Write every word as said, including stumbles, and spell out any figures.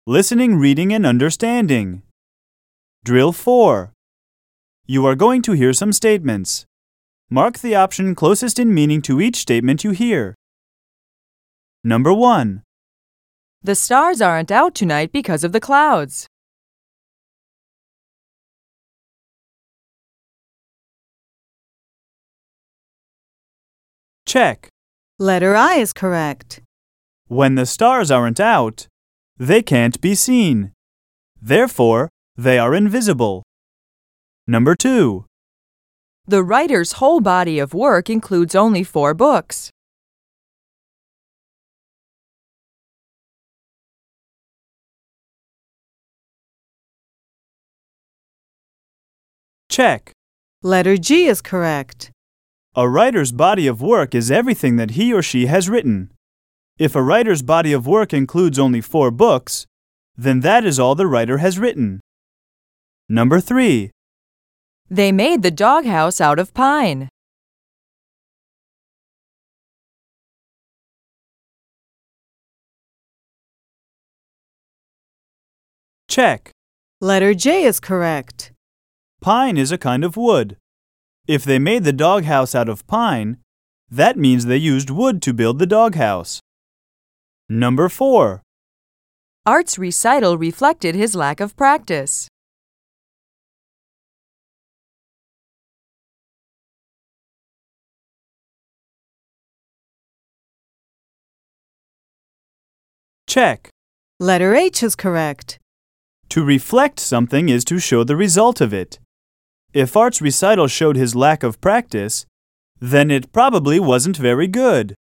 Listening, reading, and understanding. Drill four. You are going to hear some statements. Mark the option closest in meaning to each statement you hear. Number one. The stars aren't out tonight because of the clouds. Check. Letter I is correct. When the stars aren't out, they can't be seen. Therefore, they are invisible. Number two. The writer's whole body of work includes only four books. Check. Letter G is correct. A writer's body of work is everything that he or she has written. If a writer's body of work includes only four books, then that is all the writer has written. Number three. They made the doghouse out of pine. Check. Letter J is correct. Pine is a kind of wood. If they made the doghouse out of pine, that means they used wood to build the doghouse. Number four. Art's recital reflected his lack of practice. Check. Letter H is correct. To reflect something is to show the result of it. If Art's recital showed his lack of practice, then it probably wasn't very good.